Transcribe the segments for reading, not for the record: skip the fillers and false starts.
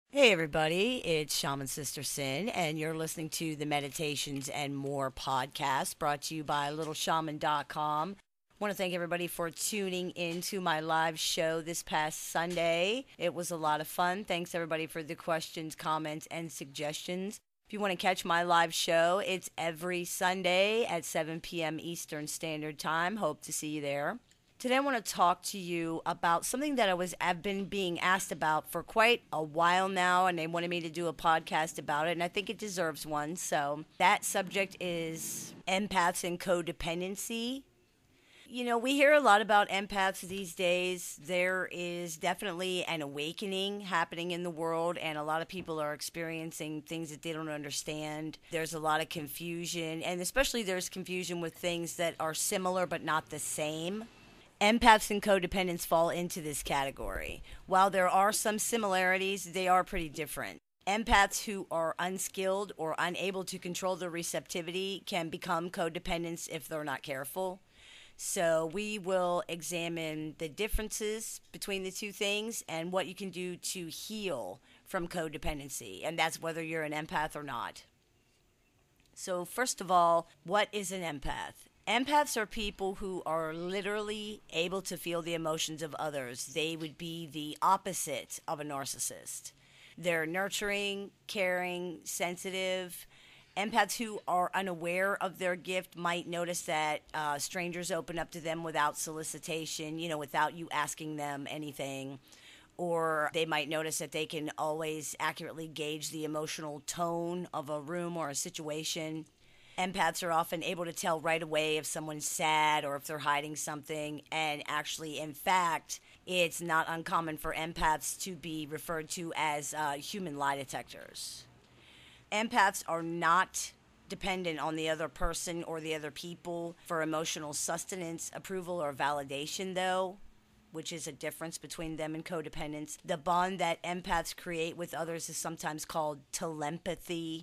Hey everybody, it's Shaman Sister Sin, and you're listening to the Meditations and More podcast brought to you by littleshaman.com. Want to thank everybody for tuning in to my live show this past Sunday. It was a lot of fun. Thanks everybody for the questions, comments, and suggestions. If you want to catch my live show, it's every Sunday at 7 p.m. Eastern Standard Time. Hope to see you there. Today I want to talk to you about something that I've been being asked about for quite a while now, and they wanted me to do a podcast about it, and I think it deserves one. So that subject is empaths and codependency. You know, we hear a lot about empaths these days. There is definitely an awakening happening in the world, and a lot of people are experiencing things that they don't understand. There's a lot of confusion, and especially there's confusion with things that are similar but not the same. Empaths and codependents fall into this category. While there are some similarities, they are pretty different. Empaths who are unskilled or unable to control their receptivity can become codependents if they're not careful. So, we will examine the differences between the two things and what you can do to heal from codependency, and that's whether you're an empath or not. So, first of all, what is an empath? Empaths are people who are literally able to feel the emotions of others. They would be the opposite of a narcissist. They're nurturing, caring, sensitive. Empaths who are unaware of their gift might notice that strangers open up to them without solicitation, without you asking them anything. Or they might notice that they can always accurately gauge the emotional tone of a room or a situation. Empaths are often able to tell right away if someone's sad or if they're hiding something. And actually, in fact, it's not uncommon for empaths to be referred to as human lie detectors. Empaths are not dependent on the other person or the other people for emotional sustenance, approval, or validation, though, which is a difference between them and codependents. The bond that empaths create with others is sometimes called telepathy.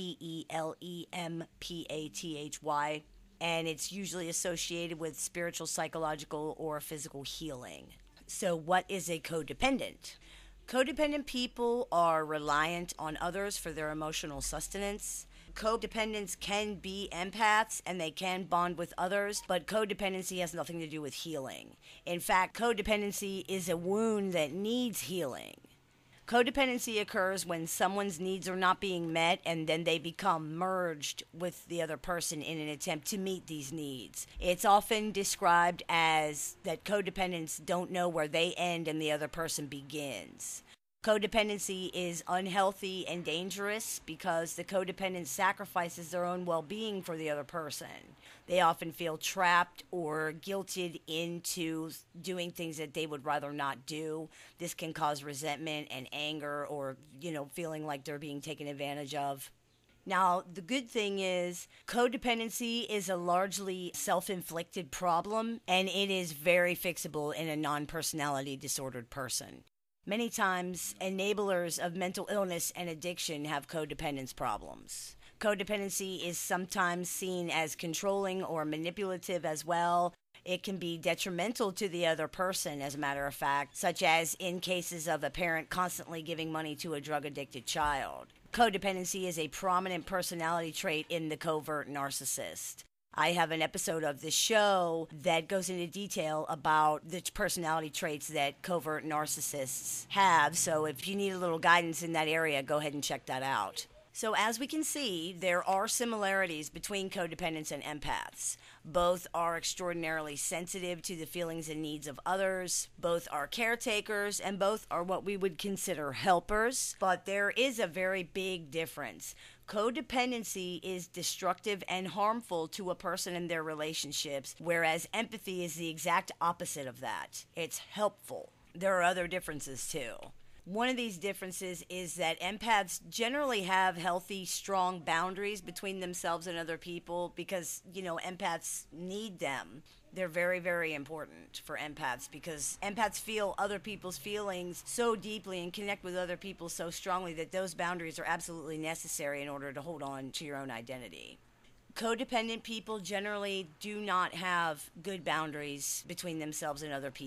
Telepathy, and it's usually associated with spiritual, psychological, or physical healing. So, what is a codependent? Codependent people are reliant on others for their emotional sustenance. Codependents can be empaths and they can bond with others, but codependency has nothing to do with healing. In fact, codependency is a wound that needs healing. Codependency occurs when someone's needs are not being met and then they become merged with the other person in an attempt to meet these needs. It's often described as that codependents don't know where they end and the other person begins. Codependency is unhealthy and dangerous because the codependent sacrifices their own well being for the other person. They often feel trapped or guilted into doing things that they would rather not do. This can cause resentment and anger or, feeling like they're being taken advantage of. Now, the good thing is, codependency is a largely self inflicted problem, and it is very fixable in a non personality disordered person. Many times, enablers of mental illness and addiction have codependence problems. Codependency is sometimes seen as controlling or manipulative as well. It can be detrimental to the other person, as a matter of fact, such as in cases of a parent constantly giving money to a drug addicted child. Codependency is a prominent personality trait in the covert narcissist. I have an episode of this show that goes into detail about the personality traits that covert narcissists have. So if you need a little guidance in that area, go ahead and check that out. So as we can see, there are similarities between codependents and empaths. Both are extraordinarily sensitive to the feelings and needs of others. Both are caretakers, and both are what we would consider helpers. But there is a very big difference. Codependency is destructive and harmful to a person and their relationships, whereas empathy is the exact opposite of that. It's helpful. There are other differences too. One of these differences is that empaths generally have healthy, strong boundaries between themselves and other people because, empaths need them. They're very, very important for empaths because empaths feel other people's feelings so deeply and connect with other people so strongly that those boundaries are absolutely necessary in order to hold on to your own identity. Codependent people generally do not have good boundaries between themselves and other people.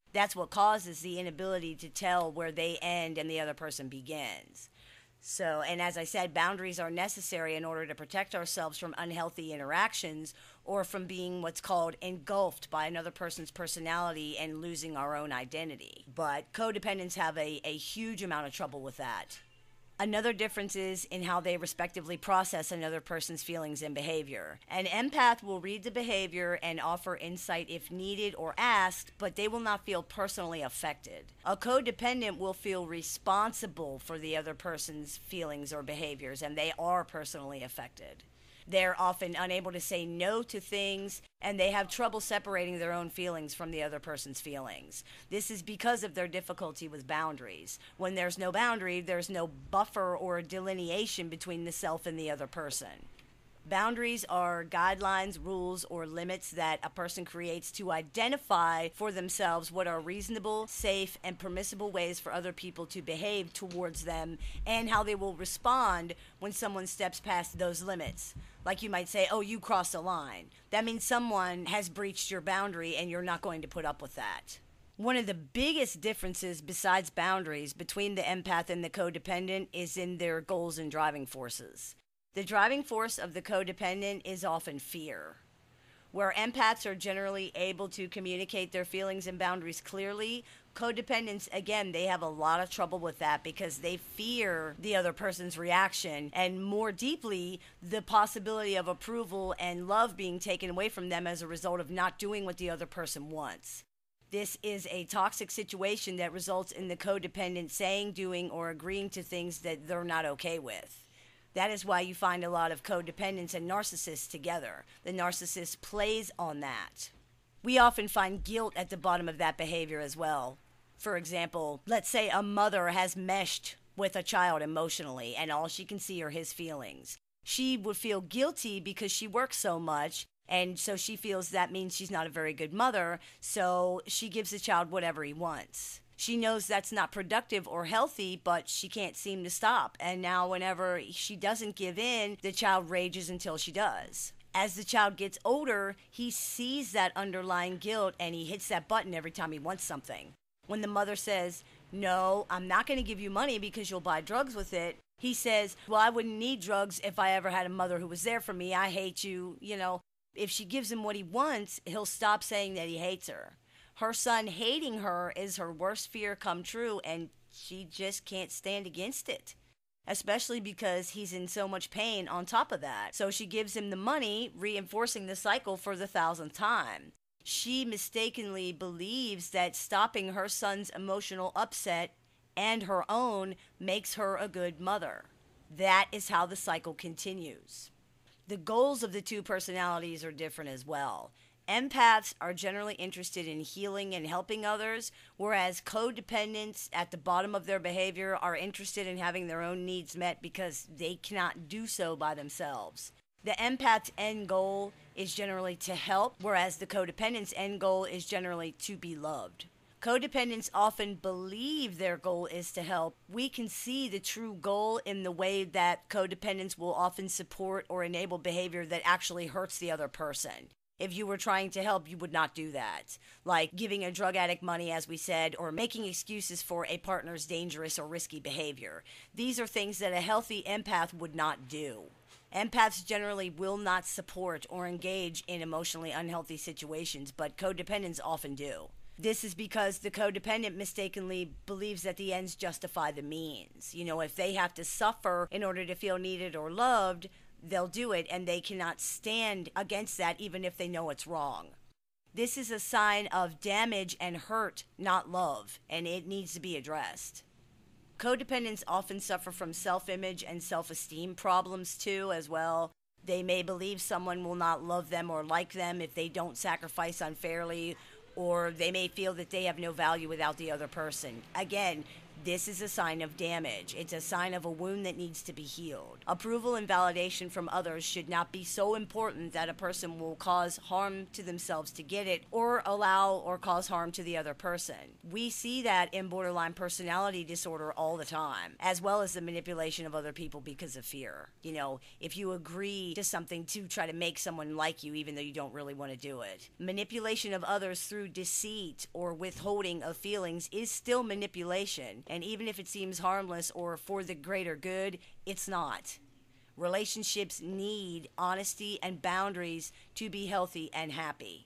That's what causes the inability to tell where they end and the other person begins. So, and as I said, boundaries are necessary in order to protect ourselves from unhealthy interactions or from being what's called engulfed by another person's personality and losing our own identity. But codependents have a huge amount of trouble with that. Another difference is in how they respectively process another person's feelings and behavior. An empath will read the behavior and offer insight if needed or asked, but they will not feel personally affected. A codependent will feel responsible for the other person's feelings or behaviors, and they are personally affected. They're often unable to say no to things, and they have trouble separating their own feelings from the other person's feelings. This is because of their difficulty with boundaries. When there's no boundary, there's no buffer or delineation between the self and the other person. Boundaries are guidelines, rules, or limits that a person creates to identify for themselves what are reasonable, safe, and permissible ways for other people to behave towards them and how they will respond when someone steps past those limits. Like you might say, oh, you crossed a line. That means someone has breached your boundary and you're not going to put up with that. One of the biggest differences besides boundaries between the empath and the codependent is in their goals and driving forces. The driving force of the codependent is often fear. Where empaths are generally able to communicate their feelings and boundaries clearly, codependents, again, they have a lot of trouble with that because they fear the other person's reaction and more deeply, the possibility of approval and love being taken away from them as a result of not doing what the other person wants. This is a toxic situation that results in the codependent saying, doing, or agreeing to things that they're not okay with. That is why you find a lot of codependents and narcissists together. The narcissist plays on that. We often find guilt at the bottom of that behavior as well. For example, let's say a mother has meshed with a child emotionally and all she can see are his feelings. She would feel guilty because she works so much, and so she feels that means she's not a very good mother, so she gives the child whatever he wants. She knows that's not productive or healthy, but she can't seem to stop. And now whenever she doesn't give in, the child rages until she does. As the child gets older, he sees that underlying guilt and he hits that button every time he wants something. When the mother says, no, I'm not going to give you money because you'll buy drugs with it, he says, well, I wouldn't need drugs if I ever had a mother who was there for me. I hate you. If she gives him what he wants, he'll stop saying that he hates her. Her son hating her is her worst fear come true, and she just can't stand against it, especially because he's in so much pain on top of that. So she gives him the money, reinforcing the cycle for the 1,000th time. She mistakenly believes that stopping her son's emotional upset and her own makes her a good mother. That is how the cycle continues. The goals of the two personalities are different as well. Empaths are generally interested in healing and helping others, whereas codependents at the bottom of their behavior are interested in having their own needs met because they cannot do so by themselves. The empath's end goal is generally to help, whereas the codependent's end goal is generally to be loved. Codependents often believe their goal is to help. We can see the true goal in the way that codependents will often support or enable behavior that actually hurts the other person. If you were trying to help, you would not do that. Like giving a drug addict money, as we said, or making excuses for a partner's dangerous or risky behavior. These are things that a healthy empath would not do. Empaths generally will not support or engage in emotionally unhealthy situations, but codependents often do. This is because the codependent mistakenly believes that the ends justify the means. If they have to suffer in order to feel needed or loved, they'll do it, and they cannot stand against that even if they know it's wrong. This is a sign of damage and hurt, not love, and it needs to be addressed. Codependents often suffer from self-image and self-esteem problems too as well. They may believe someone will not love them or like them if they don't sacrifice unfairly, or they may feel that they have no value without the other person. Again, This is a sign of damage. It's a sign of a wound that needs to be healed. Approval and validation from others should not be so important that a person will cause harm to themselves to get it, or allow or cause harm to the other person. We see that in borderline personality disorder all the time, as well as the manipulation of other people because of fear. You know, if you agree to something to try to make someone like you even though you don't really want to do it. Manipulation of others through deceit or withholding of feelings is still manipulation. And even if it seems harmless or for the greater good, it's not. Relationships need honesty and boundaries to be healthy and happy.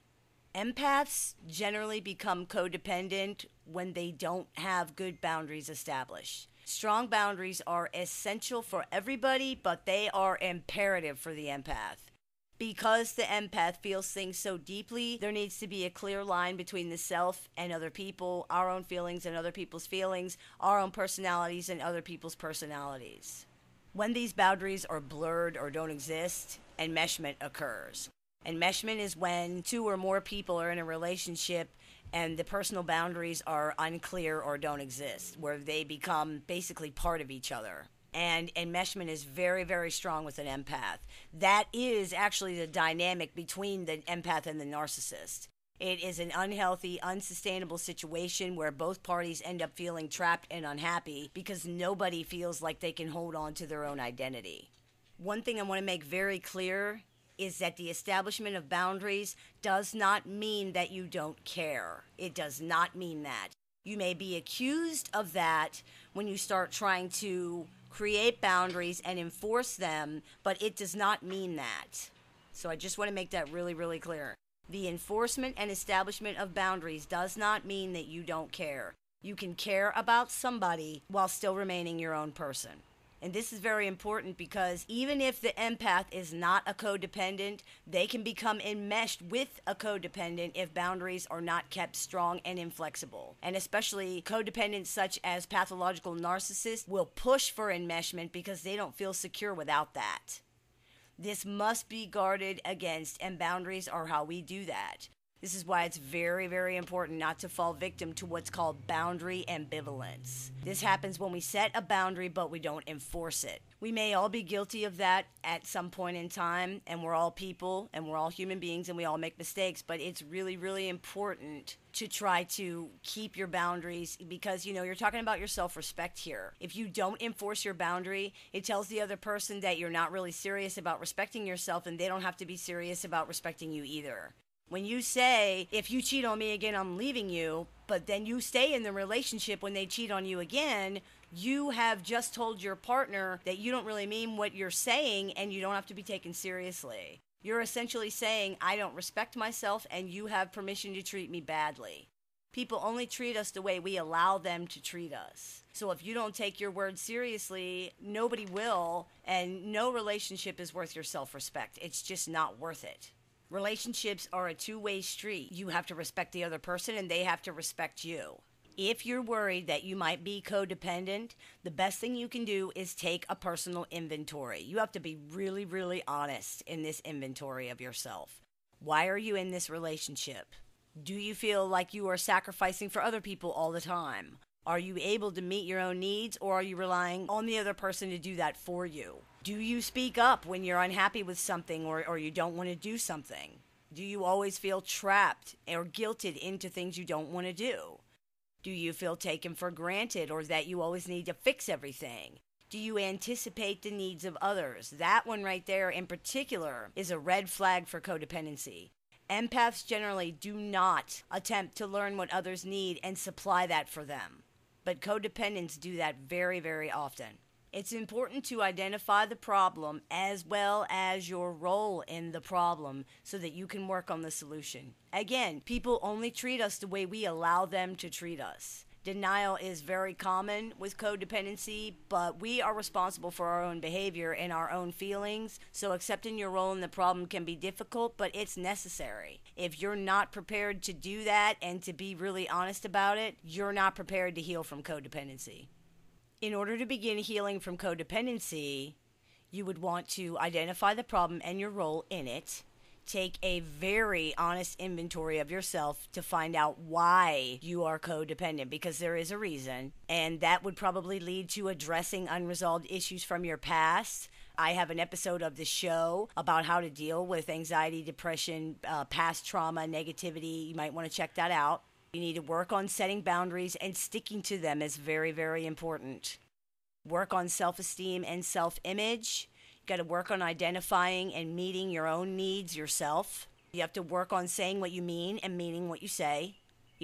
Empaths generally become codependent when they don't have good boundaries established. Strong boundaries are essential for everybody, but they are imperative for the empath. Because the empath feels things so deeply, there needs to be a clear line between the self and other people, our own feelings and other people's feelings, our own personalities and other people's personalities. When these boundaries are blurred or don't exist, enmeshment occurs. Enmeshment is when two or more people are in a relationship and the personal boundaries are unclear or don't exist, where they become basically part of each other. And enmeshment is very, very strong with an empath. That is actually the dynamic between the empath and the narcissist. It is an unhealthy, unsustainable situation where both parties end up feeling trapped and unhappy because nobody feels like they can hold on to their own identity. One thing I want to make very clear is that the establishment of boundaries does not mean that you don't care. It does not mean that. You may be accused of that when you start trying to create boundaries and enforce them, but it does not mean that. So I just want to make that really, really clear. The enforcement and establishment of boundaries does not mean that you don't care. You can care about somebody while still remaining your own person. And this is very important because even if the empath is not a codependent, they can become enmeshed with a codependent if boundaries are not kept strong and inflexible. And especially codependents such as pathological narcissists will push for enmeshment because they don't feel secure without that. This must be guarded against, and boundaries are how we do that. This is why it's very, very important not to fall victim to what's called boundary ambivalence. This happens when we set a boundary but we don't enforce it. We may all be guilty of that at some point in time, and we're all people and we're all human beings and we all make mistakes, but it's really, really important to try to keep your boundaries because, you know, you're talking about your self-respect here. If you don't enforce your boundary, it tells the other person that you're not really serious about respecting yourself, and they don't have to be serious about respecting you either. When you say, if you cheat on me again, I'm leaving you, but then you stay in the relationship when they cheat on you again, you have just told your partner that you don't really mean what you're saying and you don't have to be taken seriously. You're essentially saying, I don't respect myself and you have permission to treat me badly. People only treat us the way we allow them to treat us. So if you don't take your word seriously, nobody will, and no relationship is worth your self-respect. It's just not worth it. Relationships are a two-way street. You have to respect the other person and they have to respect you. If you're worried that you might be codependent, the best thing you can do is take a personal inventory. You have to be really, really honest in this inventory of yourself. Why are you in this relationship? Do you feel like you are sacrificing for other people all the time? Are you able to meet your own needs, or are you relying on the other person to do that for you? Do you speak up when you're unhappy with something or you don't want to do something? Do you always feel trapped or guilted into things you don't want to do? Do you feel taken for granted or that you always need to fix everything? Do you anticipate the needs of others? That one right there in particular is a red flag for codependency. Empaths generally do not attempt to learn what others need and supply that for them. But codependents do that very, very often. It's important to identify the problem as well as your role in the problem so that you can work on the solution. Again, people only treat us the way we allow them to treat us. Denial is very common with codependency, but we are responsible for our own behavior and our own feelings, so accepting your role in the problem can be difficult, but it's necessary. If you're not prepared to do that and to be really honest about it, you're not prepared to heal from codependency. In order to begin healing from codependency, you would want to identify the problem and your role in it, Take a very honest inventory of yourself to find out why you are codependent, because there is a reason, and that would probably lead to addressing unresolved issues from your past. I have an episode of the show about how to deal with anxiety, depression, past trauma, negativity. You might want to check that out. You need to work on setting boundaries, and sticking to them is very, very important. Work on self-esteem and self-image. You got to work on identifying and meeting your own needs yourself. You have to work on saying what you mean and meaning what you say.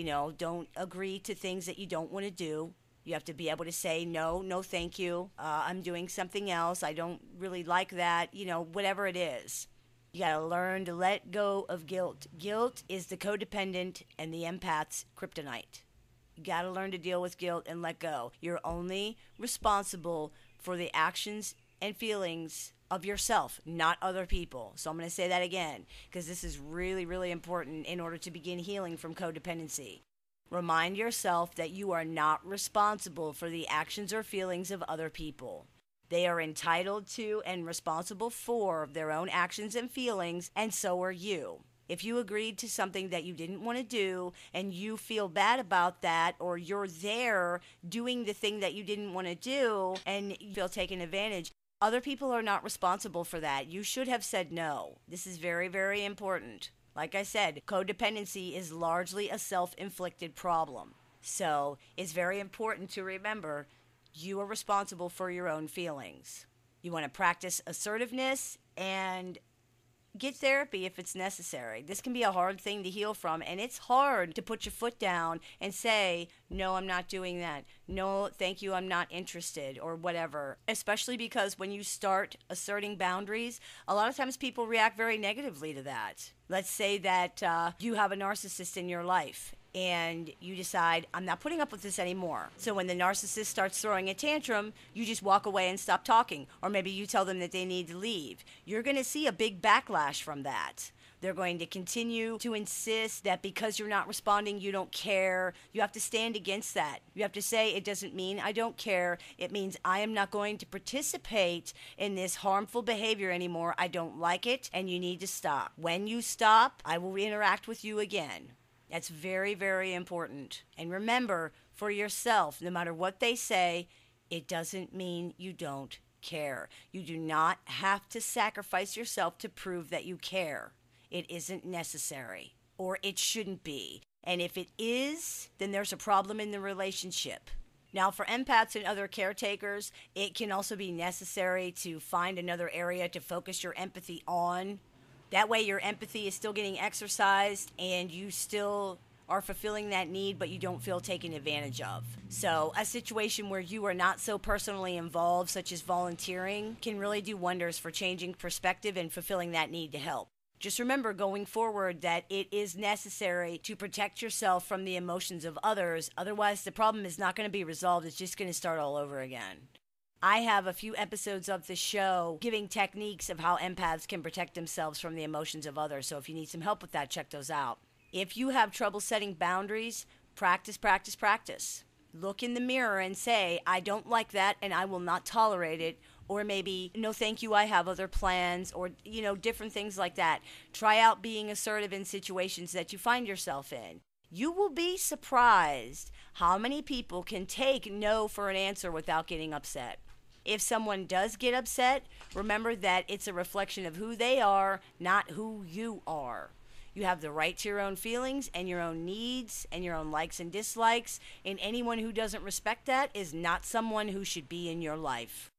Don't agree to things that you don't want to do. You have to be able to say, no, no, thank you. I'm doing something else. I don't really like that. Whatever it is. You got to learn to let go of guilt. Guilt is the codependent and the empath's kryptonite. You got to learn to deal with guilt and let go. You're only responsible for the actions and feelings of yourself, not other people. So I'm going to say that again, because this is really, really important in order to begin healing from codependency. Remind yourself that you are not responsible for the actions or feelings of other people. They are entitled to and responsible for their own actions and feelings, and so are you. If you agreed to something that you didn't want to do and you feel bad about that, or you're there doing the thing that you didn't want to do and you feel taken advantage, other people are not responsible for that. You should have said no. This is very, very important. Like I said, codependency is largely a self-inflicted problem. So it's very important to remember you are responsible for your own feelings. You want to practice assertiveness and get therapy if it's necessary. This can be a hard thing to heal from, and it's hard to put your foot down and say, no, I'm not doing that. No, thank you, I'm not interested, or whatever. Especially because when you start asserting boundaries, a lot of times people react very negatively to that. Let's say that you have a narcissist in your life, and you decide, I'm not putting up with this anymore. So when the narcissist starts throwing a tantrum, you just walk away and stop talking. Or maybe you tell them that they need to leave. You're going to see a big backlash from that. They're going to continue to insist that because you're not responding, you don't care. You have to stand against that. You have to say, it doesn't mean I don't care. It means I am not going to participate in this harmful behavior anymore. I don't like it, and you need to stop. When you stop, I will interact with you again. That's very, very important. And remember, for yourself, no matter what they say, it doesn't mean you don't care. You do not have to sacrifice yourself to prove that you care. It isn't necessary, or it shouldn't be. And if it is, then there's a problem in the relationship. Now, for empaths and other caretakers, it can also be necessary to find another area to focus your empathy on. That way your empathy is still getting exercised and you still are fulfilling that need, but you don't feel taken advantage of. So a situation where you are not so personally involved, such as volunteering, can really do wonders for changing perspective and fulfilling that need to help. Just remember going forward that it is necessary to protect yourself from the emotions of others. Otherwise, the problem is not going to be resolved. It's just going to start all over again. I have a few episodes of the show giving techniques of how empaths can protect themselves from the emotions of others. So if you need some help with that, check those out. If you have trouble setting boundaries, practice, practice, practice. Look in the mirror and say, I don't like that and I will not tolerate it. Or maybe, no thank you, I have other plans, or, different things like that. Try out being assertive in situations that you find yourself in. You will be surprised how many people can take no for an answer without getting upset. If someone does get upset, remember that it's a reflection of who they are, not who you are. You have the right to your own feelings and your own needs and your own likes and dislikes, and anyone who doesn't respect that is not someone who should be in your life.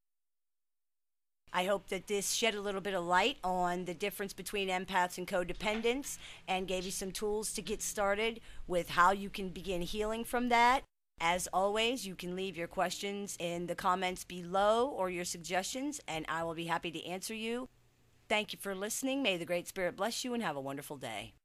I hope that this shed a little bit of light on the difference between empaths and codependents and gave you some tools to get started with how you can begin healing from that. As always, you can leave your questions in the comments below or your suggestions, and I will be happy to answer you. Thank you for listening. May the Great Spirit bless you and have a wonderful day.